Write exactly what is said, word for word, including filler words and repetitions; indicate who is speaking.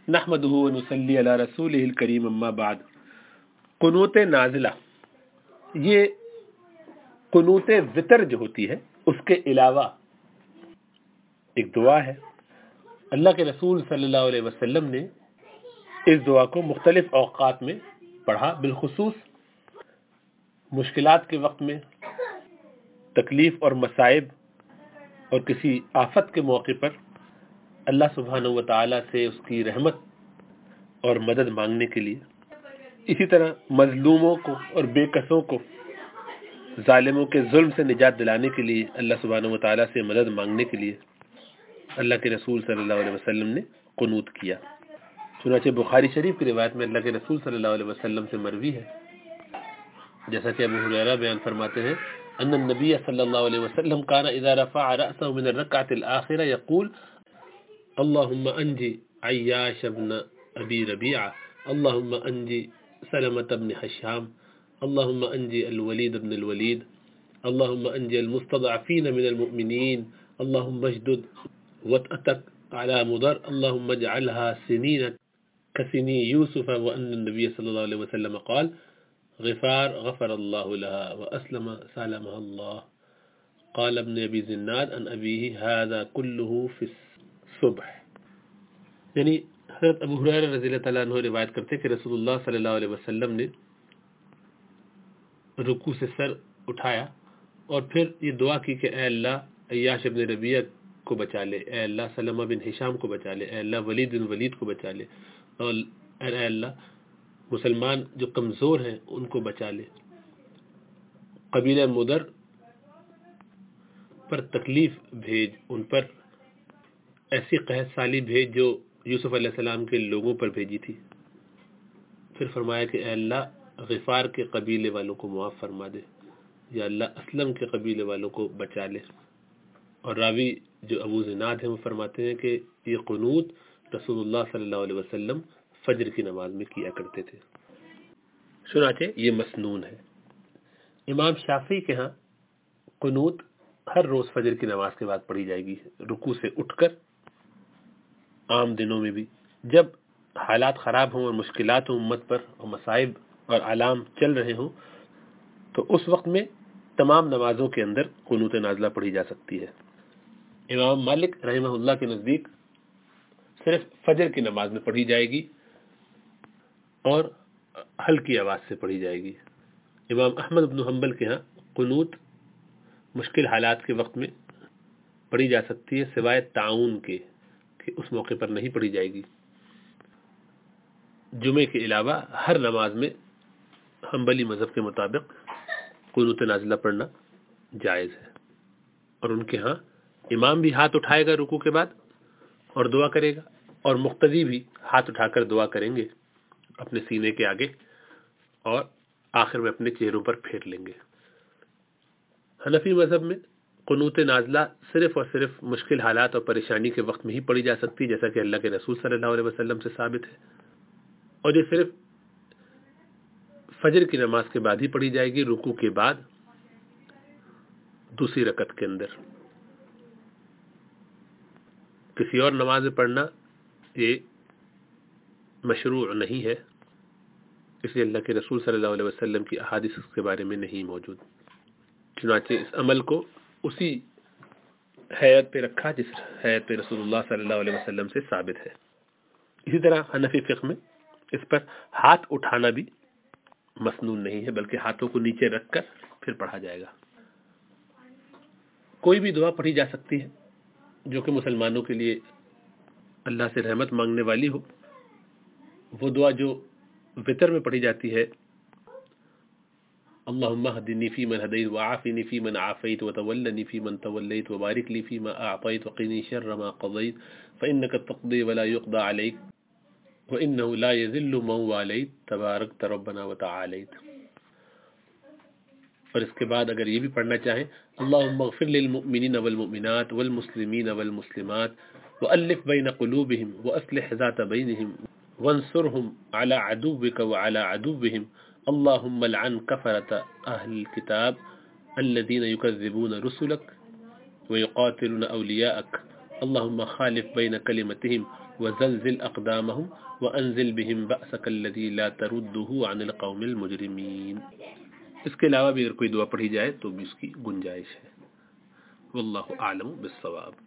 Speaker 1: نحمده ونصلی علی رسولہ الکریم اما بعد۔ قنوت نازلہ، یہ قنوت وتر جو ہوتی ہے اس کے علاوہ ایک دعا ہے۔ اللہ کے رسول صلی اللہ علیہ وسلم نے اس دعا کو مختلف اوقات میں پڑھا، بالخصوص مشکلات کے وقت میں، تکلیف اور مصائب اور کسی آفت کے موقع پر اللہ سبحانہ و تعالی سے اس کی رحمت اور مدد مانگنے کے لیے، اسی طرح مظلوموں کو اور بے کسوں کو ظالموں کے ظلم سے نجات دلانے کے لیے اللہ سبحانہ و تعالی سے مدد مانگنے کے لیے اللہ کے رسول صلی اللہ علیہ وسلم نے قنوت کیا۔ چنانچہ بخاری شریف کی روایت میں اللہ کے رسول صلی اللہ علیہ وسلم سے مروی ہے، جیسا کہ ابو ہریرہ بیان فرماتے ہیں ان النبی صلی اللہ علیہ وسلم كان اذا رفع رأسه من الركعة الآخرة يقول اللهم انجي عياش بن ابي ربيعة، اللهم انجي سلمة بن حشام، اللهم انجي الوليد بن الوليد، اللهم انجي المستضعفين من المؤمنين، اللهم اجدد وطأتك على مضر، اللهم اجعلها سنين كسني يوسف، وأن النبي صلى الله عليه وسلم قال غفار غفر الله لها وأسلم سالمها الله۔ قال ابن ابی زناد عن ابیہ هذا كله في الصبح۔ یعنی حضرت ابو ہریرہ رضی اللہ تعالیٰ عنہ روایت کرتے کہ رسول اللہ صلی اللہ علیہ وسلم نے رکوع سے سر اٹھایا اور پھر یہ دعا کی کہ اے اللہ عیاش بن ربیعہ کو بچا لے، اے اللہ سلمہ بن ہشام کو بچا لے، اے اللہ ولید بن ولید کو بچا لے، اور اے اللہ مسلمان جو کمزور ہیں ان کو بچا لے، قبیلہ مدر پر تکلیف بھیج، ان پر ایسی قحط سالی بھیج جو یوسف علیہ السلام کے لوگوں پر بھیجی تھی۔ پھر فرمایا کہ اے اللہ غفار کے قبیلے والوں کو معاف فرما دے، یا اللہ اسلم کے قبیلے والوں کو بچا لے۔ اور راوی جو ابو زناد ہیں وہ فرماتے ہیں کہ یہ قنوت رسول اللہ صلی اللہ علیہ وسلم فجر کی نماز میں کیا کرتے تھے، چنانچہ یہ مسنون ہے۔ امام شافعی کے ہاں قنوت ہر روز فجر کی نماز کے بعد پڑھی جائے گی، رکوع سے اٹھ کر، عام دنوں میں بھی۔ جب حالات خراب ہوں اور مشکلات ہوں امت پر، اور مصائب اور علام چل رہے ہوں، تو اس وقت میں تمام نمازوں کے اندر قنوت نازلہ پڑھی جا سکتی ہے۔ امام مالک رحمہ اللہ کے نزدیک صرف فجر کی نماز میں پڑھی جائے گی اور ہلکی آواز سے پڑھی جائے گی۔ امام احمد بن حنبل کے ہاں قنوت مشکل حالات کے وقت میں پڑھی جا سکتی ہے، سوائے تعاون کے کہ اس موقع پر نہیں پڑھی جائے گی۔ جمعے کے علاوہ ہر نماز میں حنبلی مذہب کے مطابق قنوت نازلہ پڑھنا جائز ہے، اور ان کے ہاں امام بھی ہاتھ اٹھائے گا رکوع کے بعد اور دعا کرے گا، اور مقتدی بھی ہاتھ اٹھا کر دعا کریں گے اپنے سینے کے آگے، اور آخر میں اپنے چہروں پر پھیر لیں گے۔ حنفی مذہب میں قنوت نازلہ صرف اور صرف مشکل حالات اور پریشانی کے وقت میں ہی پڑھی جا سکتی، جیسا کہ اللہ کے رسول صلی اللہ علیہ وسلم سے ثابت ہے، اور یہ صرف فجر کی نماز کے بعد ہی پڑھی جائے گی، رکوع کے بعد دوسری رکعت کے اندر۔ کسی اور نماز میں پڑھنا یہ مشروع نہیں ہے، اس لیے اللہ کے رسول صلی اللہ علیہ وسلم کی احادیث اس کے بارے میں نہیں موجود، چنانچہ اس عمل کو اسی حیت پہ رکھا جس حیت پہ رسول اللہ صلی اللہ علیہ وسلم سے ثابت ہے۔ اسی طرح حنفی فقہ میں اس پر ہاتھ اٹھانا بھی مسنون نہیں ہے، بلکہ ہاتھوں کو نیچے رکھ کر پھر پڑھا جائے گا۔ کوئی بھی دعا پڑھی جا سکتی ہے جو کہ مسلمانوں کے لیے اللہ سے رحمت مانگنے والی ہو۔ وہ دعا جو وتر میں پڑھی جاتی ہے، اللہم اہدنی فیمن ہدیت وعافنی فیمن عافیت وتولنی فیمن تولیت وبارک لی فیما اعطیت وقنی شر ما قضیت فانک تقضی ولا یقضى علیک وانہ لا یذل من والیت تبارکت ربنا وتعالیت۔ اور اس کے بعد اگر یہ بھی پڑھنا چاہیں اللہم اغفر للمؤمنین والمؤمنات والمسلمین والمسلمات وألف بین قلوبہم واصلح ذات بینہم وانصرهم على عدوك وعلى عدوهم اللهم لعن كفرة أهل الكتاب الذين يكذبون رسلك ويقاتلون أولياءك اللهم خالف بين كلمتهم وزلزل اقدامهم وانزل بهم بأسك الذي لا ترده عن القوم المجرمين. اس کے علاوہ بھی اگر کوئی دعا پڑھی جائے تو بھی اس کی گنجائش ہے. واللہ اعلم بالصواب.